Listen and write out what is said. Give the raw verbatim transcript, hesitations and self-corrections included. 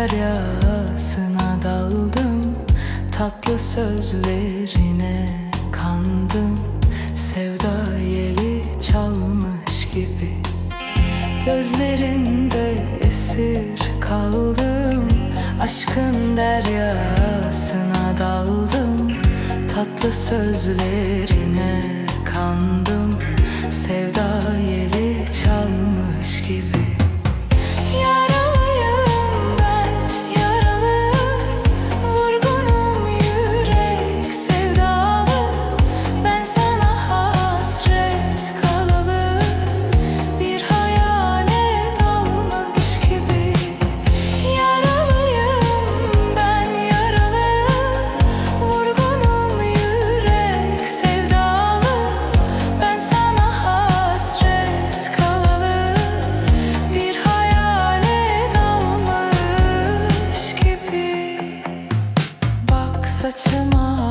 deryasına daldım, tatlı sözlerine kandım. Sevda yeli çalmış gibi gözlerinde esir kaldım. Aşkın deryasına daldım, tatlı sözlerine kandım. Sevda yeli çalmış gibi. Yaralıyım ben, yaralı, vurgunum yürek sevdalı. Ben sana hasret kalalı, bir hayale dalmış gibi. Yaralıyım ben, yaralı, vurgunum yürek sevdalı. Ben sana hasret kalalı, bir hayale dalmış gibi. Bak saçıma